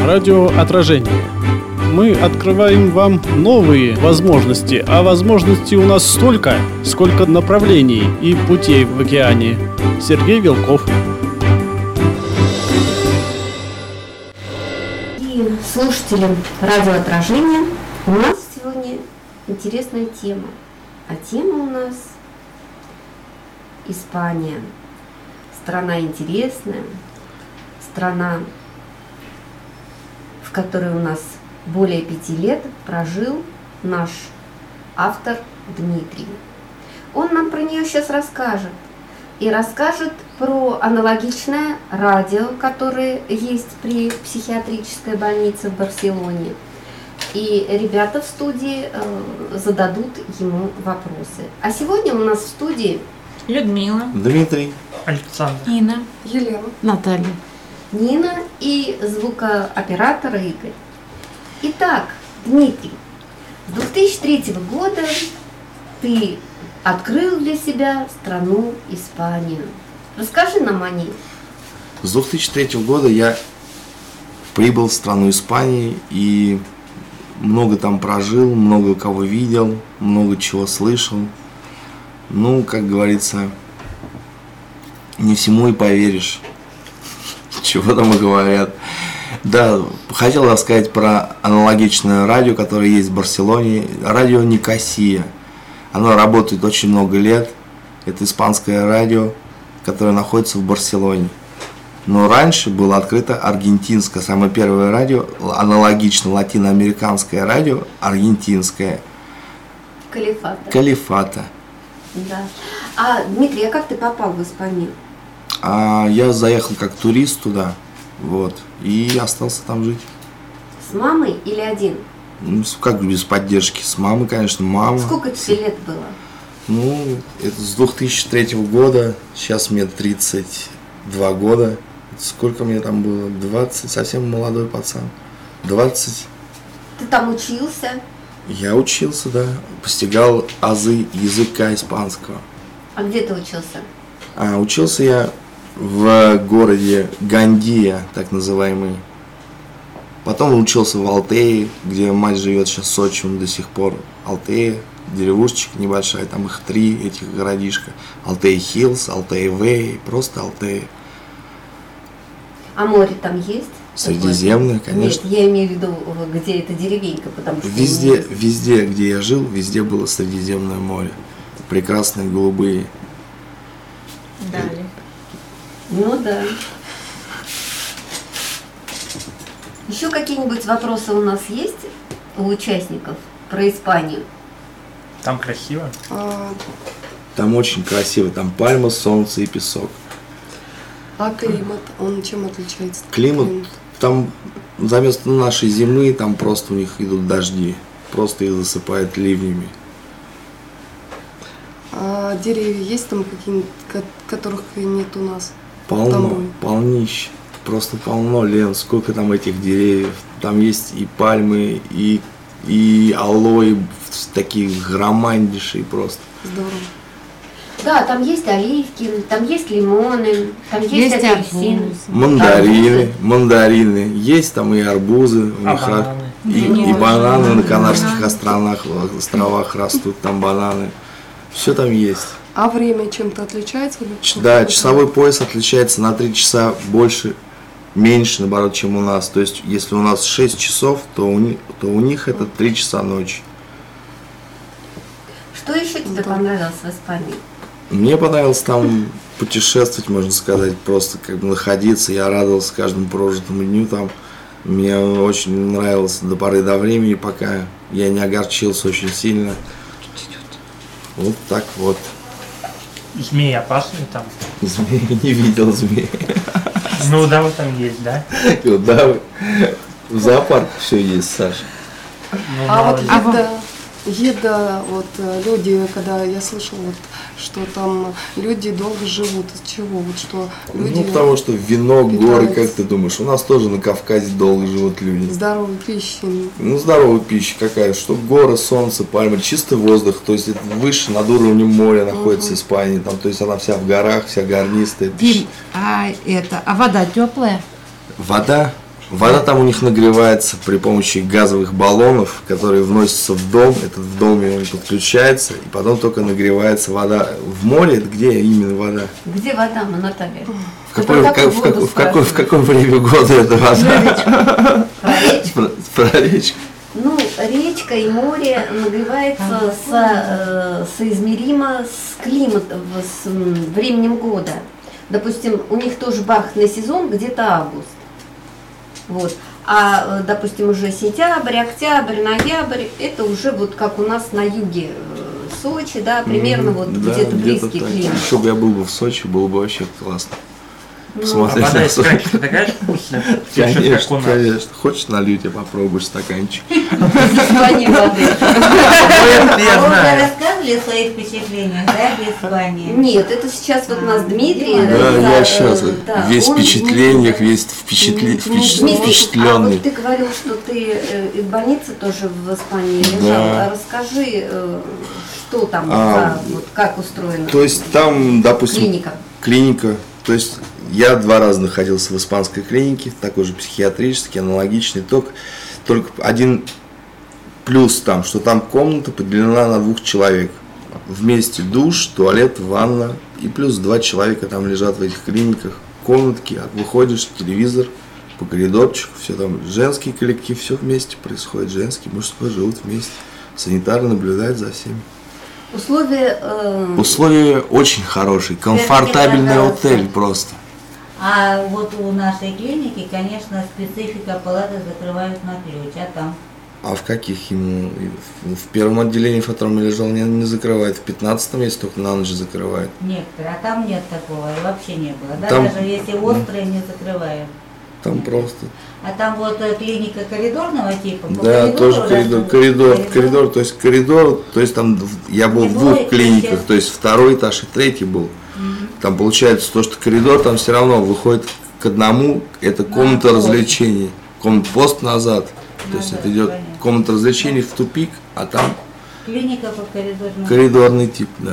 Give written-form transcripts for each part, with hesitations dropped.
радиоотражение. Мы открываем вам новые возможности, а возможностей у нас столько, сколько направлений и путей в океане. Сергей Вилков. И слушателям радиоотражения, у нас сегодня интересная тема. А тема у нас Испания. Страна интересная, страна, в которой у нас более 5 лет прожил наш автор Дмитрий. Он нам про нее сейчас расскажет. И расскажет про аналогичное радио, которое есть при психиатрической больнице в Барселоне. И ребята в студии зададут ему вопросы. А сегодня у нас в студии Людмила, Дмитрий, Александр, Нина, Елена, Наталья, Нина и звукооператор Игорь. Итак, Дмитрий, с 2003 года ты открыл для себя страну Испанию. Расскажи нам о ней. с 2003 года я прибыл в страну Испании и много там прожил, много кого видел, много чего слышал. Ну, как говорится, не всему и поверишь, чего там и говорят. Да, хотел рассказать про аналогичное радио, которое есть в Барселоне, радио Никосия. Оно работает очень много лет. Это испанское радио, которое находится в Барселоне. Но раньше было открыто аргентинское, самое первое радио, аналогично латиноамериканское радио, аргентинское. Калифата. Да. А, Дмитрий, а как ты попал в Испанию? Я заехал как турист туда, вот, и остался там жить. С мамой или один? Ну, как без поддержки? С мамой, конечно, мама. Сколько тебе лет было? Ну, это с 2003 года, сейчас мне 32 года. Сколько мне там было? 20, совсем молодой пацан. 20. Ты там учился? Я учился, да. Постигал азы языка испанского. А где ты учился? Учился я в городе Гандия, так называемый. Потом учился в Алтее, где мать живет сейчас с отчимом до сих пор. Алтея, деревушечка небольшая, там их 3, этих городишка. Алтея Хиллс, Алтея Вэй, просто Алтея. А море там есть? Средиземное, конечно. Нет, я имею в виду, где эта деревенька, потому что... Везде, где я жил, везде было Средиземное море. Прекрасные голубые. Далее. Ну да. Еще какие-нибудь вопросы у нас есть у участников про Испанию? Там красиво. Там очень красиво, там пальма, солнце и песок. а климат, он чем отличается? Климат, там заместо нашей зимы, там просто у них идут дожди, просто их засыпает ливнями. А деревья есть там какие-нибудь, которых нет у нас? Полно, полнище, просто полно, Лен, сколько там этих деревьев. Там есть и пальмы, и алоэ, такие громаднейшие просто. Здорово. Да, там есть оливки, там есть лимоны, там есть апельсины. Мандарины. Есть там и арбузы, и бананы на Канарских островах растут, там бананы. Все там есть. А время чем-то отличается? Да, часовой пояс отличается на 3 часа больше, меньше, наоборот, чем у нас. То есть, если у нас 6 часов, то у них это 3 часа ночи. Что еще тебе понравилось в Испании? Мне понравилось там путешествовать, можно сказать, просто как бы находиться. Я радовался каждому прожитому дню там. Мне очень нравилось до поры до времени, пока я не огорчился очень сильно. Вот так вот. Змеи опасные там? Змеи, не видел змеи. Ну, удавы там есть, да? Удавы. В зоопарке все есть, Саша. А вот еда, вот люди, когда я слышала, вот, что там люди долго живут, от чего? Вот что люди. Ну, потому что вино, горы, питаются. как ты думаешь, у нас тоже на Кавказе долго живут люди. Здоровой пищи. Ну, здоровая пища какая, что горы, солнце, пальмы, чистый воздух, то есть это выше над уровнем моря находится Испания, там, то есть она вся в горах, вся горнистая. Дим, а вода теплая? Вода Вода там у них нагревается при помощи газовых баллонов, которые вносятся в дом. Этот в доме он подключается, и потом только нагревается вода. В море, где именно вода? Где вода, Наталья? В какое время года эта вода? Про речку? Про речку. Ну, речка и море нагревается соизмеримо с климатом, с временем года. Допустим, у них тоже бархатный сезон, где-то август. Вот. А, допустим, уже сентябрь, октябрь, ноябрь, это уже вот как у нас на юге Сочи, да, примерно вот Да, где-то близкий так. климат. Еще бы я был бы в Сочи, было бы вообще классно. Ну, Посмотреть Вода на из Сочи. кранчика такая же вкусная? Течет, как у Конечно, нас. конечно. Хочешь налью тебе попробуешь стаканчик? Звони воды. Это я А вы уже знаю. рассказывали о своих впечатлениях, да, в Испании? Нет, это сейчас вот у нас Дмитрий. Да, я сейчас да, весь в он- впечатлениях, весь Дмитрий, а впечатленный. вот ты говорил, что ты в больнице тоже в Испании лежал. Да. А расскажи, что там, вот как устроено? То есть там, допустим, Клиника. То есть я 2 раза находился в испанской клинике, такой же психиатрический, аналогичный, только один плюс там, что там комната поделена на 2 человек. Вместе душ, туалет, ванна, и плюс 2 человека там лежат в этих клиниках. Комнатки, выходишь, телевизор, по коридорчику, все там, женский коллектив, все вместе происходит, женский, мужской живут вместе. Санитары наблюдают за всеми. Условия очень хорошие, комфортабельный понравился. отель просто. А вот у нашей клиники, конечно, специфика, палаты закрывают на ключ, а там? А в каких ему? В первом отделении, в котором я лежал, не закрывает. В 15-м, если только на ночь закрывает. Некоторые, а там нет такого, и вообще не было, да? Там- Даже если острые, не закрывают. Там просто. А там вот клиника коридорного типа? По Да, коридору тоже раз- коридор, то есть там я был в 2 клиниках, то есть 2-й этаж и 3-й был. Там получается то, что коридор там все равно выходит к одному, это комната пост. развлечений, пост назад. То есть да, это идет понятно. комната развлечений в тупик, а там Клиника по коридорному. коридорный тип, да.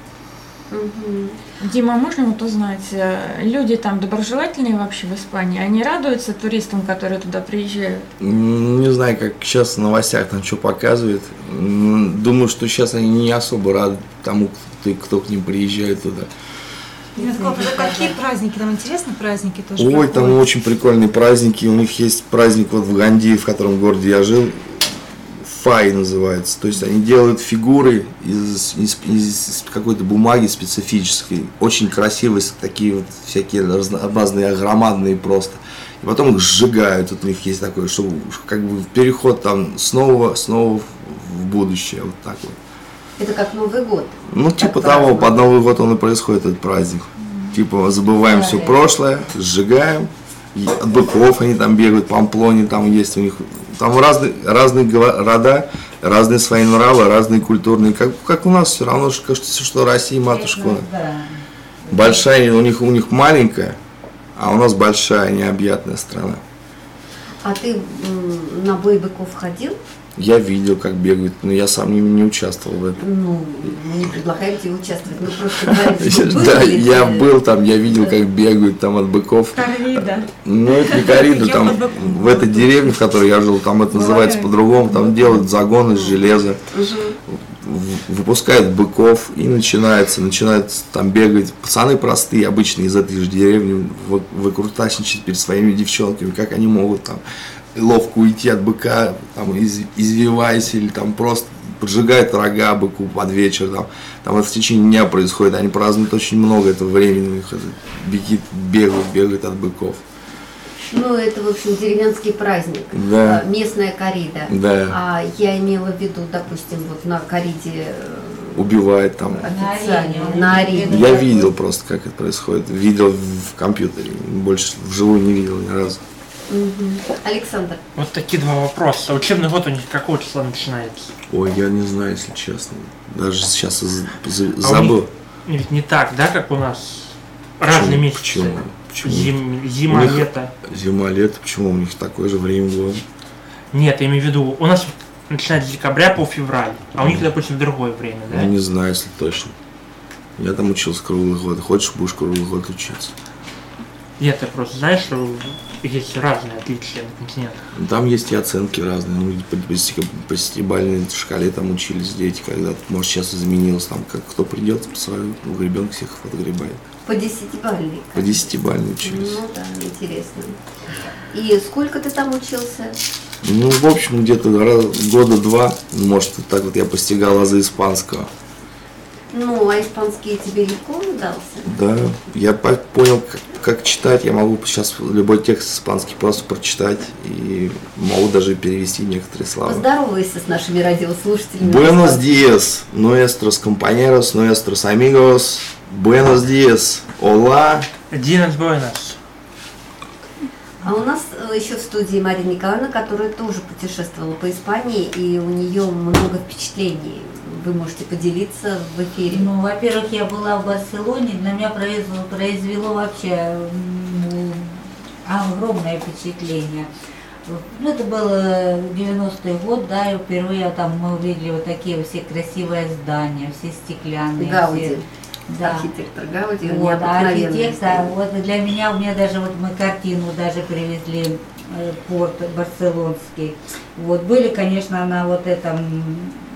Дима, можно вот узнать, люди там доброжелательные вообще в Испании? Они радуются туристам, которые туда приезжают? Не знаю, как сейчас в новостях там что показывает. Думаю, что сейчас они не особо рады тому, кто к ним приезжает туда. Мирослав, это какие праздники? Там интересные праздники тоже Ой, там проходят? очень прикольные праздники. У них есть праздник вот в Ганди, в котором городе я жил. Фай называется. То есть они делают фигуры из какой-то бумаги специфической. Очень красивые, такие вот всякие разнообразные, громадные просто. И потом их сжигают. Вот у них есть такое, что как бы переход там снова в будущее. Вот так вот. Это как Новый год. Ну, типа Так того, празднуют. под Новый год он и происходит, этот праздник. Типа забываем все прошлое, сжигаем. И от быков они там бегают, Памплоне там есть у них. Там разные города, разные свои нравы, разные культурные. Как у нас все равно, что Россия, матушка. Да. Большая, у них маленькая, а у нас большая, необъятная страна. А ты на бой быков ходил? Я видел, как бегают, но я сам не участвовал в этом. Ну, мы не предлагаем тебе участвовать, мы просто говорим, что был Да, ли я ты? был там, я видел, как бегают там от быков. Коррида. Ну, это не коррида, там в этой деревне, в которой я жил, там это называется по-другому, там делают загоны из железа, выпускают быков и начинают там бегать. Пацаны простые, обычные из этой же деревни, выкрутасничать перед своими девчонками, как они могут там ловко уйти от быка, там, извиваясь, или там просто поджигают рога быку под вечер. Там это в течение дня происходит, они празднуют очень много этого времени, у них бегают от быков. Ну, это, в общем, деревенский праздник, Да. местная коррида. Да. А я имела в виду, допустим, вот на корриде Убивает там. официально, на арене. Я видел просто, как это происходит. Видел в компьютере. Больше вживую не видел ни разу. Мгм. Александр, Вот такие 2 вопроса. Учебный год у них какого числа начинается? Ой, я не знаю, если честно. Даже сейчас А забыл. Ведь не так, да, как у нас? Разные месяцы. Почему? Зима, У них- лето. Зима, лето. Почему у них такое же время года? Нет, я имею в виду, у нас начинается с декабря по февраль, а у них, допустим, другое время, да? Ну, не знаю, если точно. Я там учился круглый год. Хочешь, будешь круглый год учиться. Нет, ты просто знаешь, что есть разные отличия на континентах. Там есть и оценки разные. Ну, по 10-бальной шкале там учились дети когда-то. Может, сейчас изменилось, там, как кто придет, свою ребенка всех отгребает. По 10-бальной? По 10-бальной учились. Ну да, интересно. И сколько ты там учился? Ну, в общем, где-то года 2, может, вот так вот я постигал азы испанского. Ну, а испанский тебе легко удался? Да, я понял, как читать. Я могу сейчас любой текст испанский просто прочитать и могу даже перевести некоторые слова. Поздоровайся с нашими радиослушателями. Buenos días, nuestros compañeros, nuestros amigos. Buenos días, hola. Динас Буэнос. А у нас еще в студии Мария Николаевна, которая тоже путешествовала по Испании, и у нее много впечатлений. Вы можете поделиться в эфире. Ну, во-первых, я была в Барселоне, на меня произвело вообще огромное впечатление. Ну, это был 90-й год, да, и впервые там мы увидели вот такие все красивые здания, все стеклянные. Гауди. Все, да. Архитектор Гауди, Вот, а архитектор, стоит. вот для меня, у меня даже вот мы картину даже привезли, порт барселонский. Вот, были, конечно, на вот этом,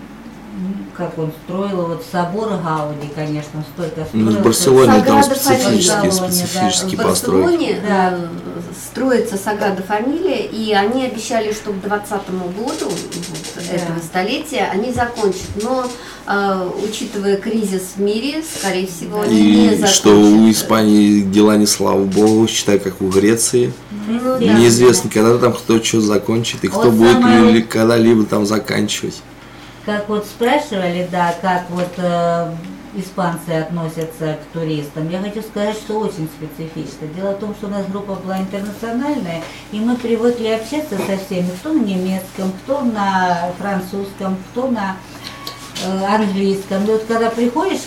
как он строил, вот собор Гауди, конечно, столько строил. Ну, в Барселоне там Саграда Фамилия, специфические В постройки. Барселоне Да. строится Саграда Фамилия, и они обещали, что к 2020 году вот, этого столетия они закончат. Но, учитывая кризис в мире, скорее всего, они не И закончат. что у Испании дела не слава богу, считай, как у Греции. Ну, да. Неизвестно, когда там кто что закончит и кто Вот будет самое- когда-либо там заканчивать. Как вот спрашивали, да, как вот испанцы относятся к туристам, я хочу сказать, что очень специфично. Дело в том, что у нас группа была интернациональная, и мы привыкли общаться со всеми, кто на немецком, кто на французском, кто на английском. И вот когда приходишь,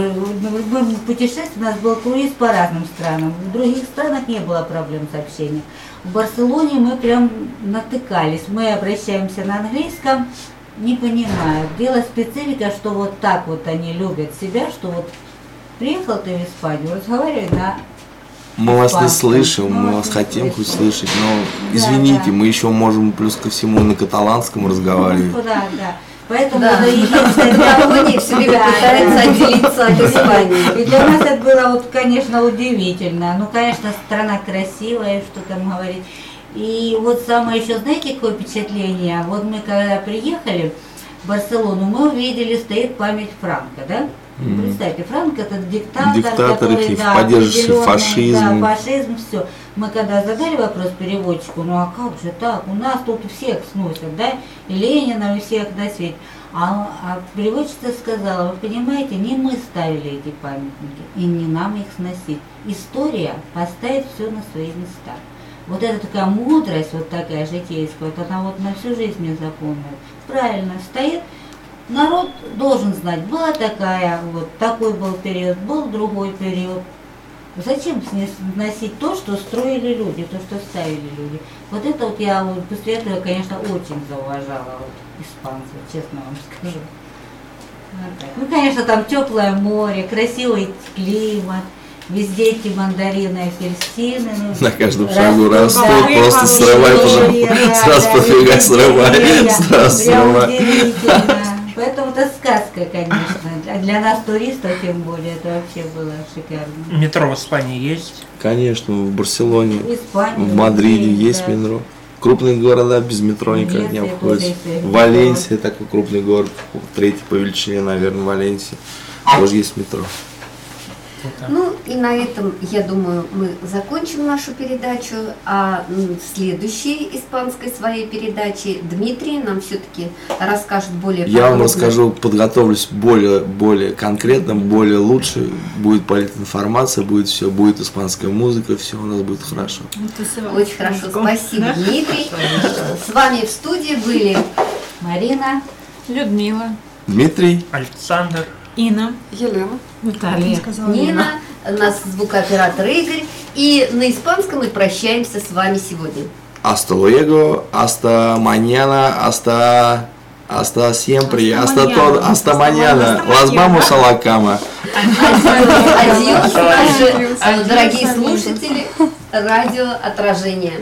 в путешествии у нас был круиз по разным странам. В других странах не было проблем с общением. В Барселоне мы прям натыкались. Мы обращаемся на английском, не понимаю. Дело специфика, что вот так вот они любят себя, что вот приехал ты в Испанию, разговаривай на... Мы вас не Испанском. слышим, Мы мы вас вас не хотим хоть слышим. слышать, но Да, извините, да. мы еще можем плюс ко всему на каталанском разговаривать. Ну, да, да. Поэтому Да. да, единственное, Каталония все время Да, пытается да. отделиться от Испании. И для нас это было, вот, конечно, удивительно. Ну, конечно, страна красивая, что там говорить. И вот самое еще, знаете, какое впечатление? Вот мы когда приехали в Барселону, мы увидели, стоит память Франко, да? Представьте, Франко это диктатор, Диктатор, который, их поддерживающий определенный, фашизм. Да, фашизм, все. Мы когда задали вопрос переводчику, ну а как же так? У нас тут всех сносят, да? И Ленина, и всех на свете. А переводчица сказала, вы понимаете, не мы ставили эти памятники, и не нам их сносить. История поставит все на свои места. Вот это такая мудрость, вот такая житейская, вот она вот на всю жизнь мне запомнит. Правильно, стоит. Народ должен знать, была такая, вот такой был период, был другой период. Зачем сносить то, что строили люди, то, что ставили люди? Вот это вот я вот после этого, конечно, очень зауважала вот испанцев, честно вам скажу. Вот так. Ну, конечно, там теплое море, красивый климат, везде эти мандарины, апельсины. Ну, На каждом шагу растут, да, просто срывай, деревья, потом да, сразу да, пофига деревья, срывай, сразу прям срывай. удивительно. Поэтому это сказка, конечно. А для нас, туристов, тем более, это вообще было шикарно. Метро в Испании есть. Конечно, в Барселоне, В Испании, в Мадриде Madrid, есть да. метро. Крупные города без метро никак не Венеция обходятся. тоже есть. Валенсия такой крупный город, третий по величине, наверное, Валенсия. Тоже есть метро. Ну и на этом, я думаю, мы закончим нашу передачу, а в следующей испанской своей передаче Дмитрий нам все-таки расскажет более Я вам подробно. расскажу, подготовлюсь более конкретно, более лучше. Будет политинформация, будет все, будет испанская музыка, все у нас будет хорошо. Очень хорошо, спасибо, Дмитрий. С вами в студии были Марина. Людмила. Дмитрий, Александр. Инна. Елена. Наталья. Нина, наш звукооператор Игорь. И на испанском мы прощаемся с вами сегодня. hasta luego, hasta mañana, hasta siempre, hasta todo, hasta mañana. Las vamos a la cama. Адьос, наши дорогие слушатели. радиоотражение.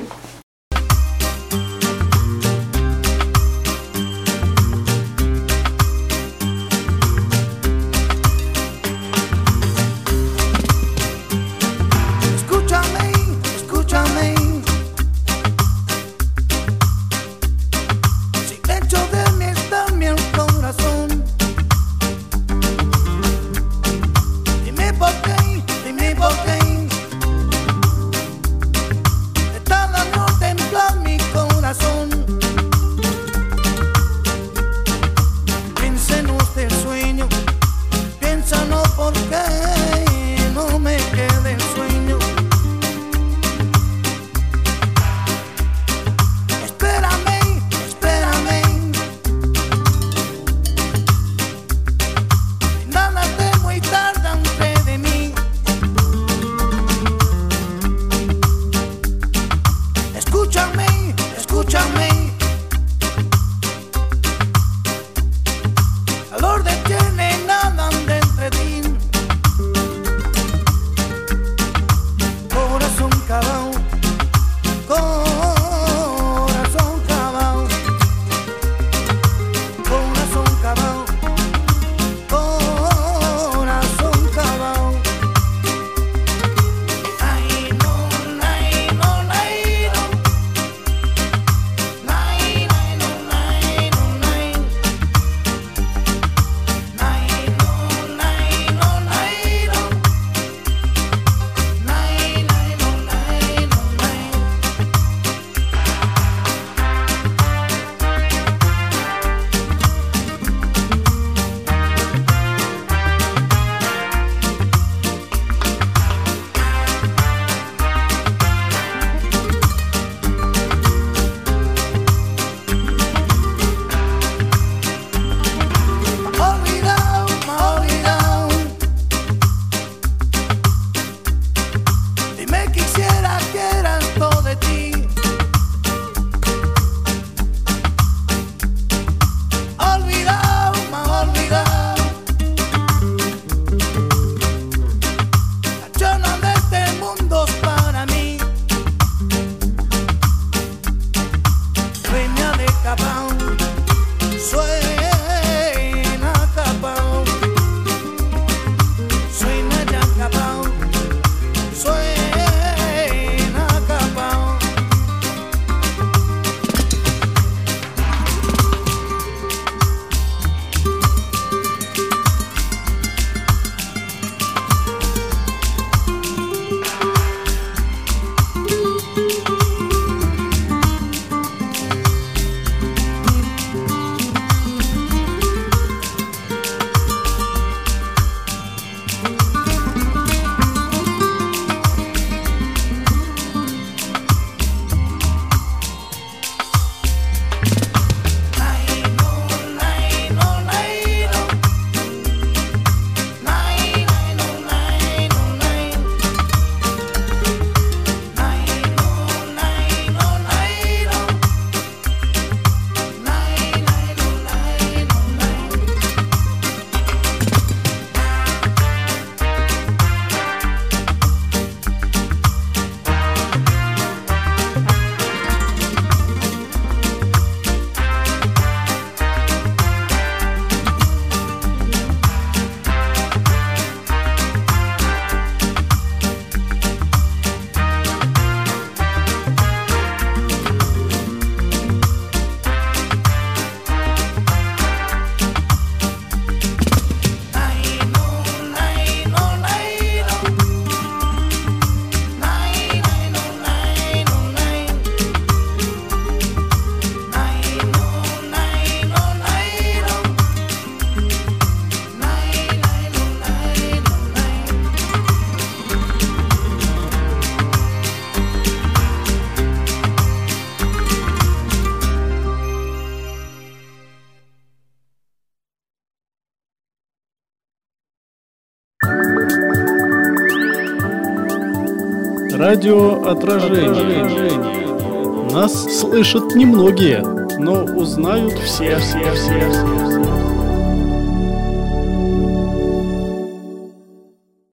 Радиоотражение. Нас слышат немногие, но узнают все.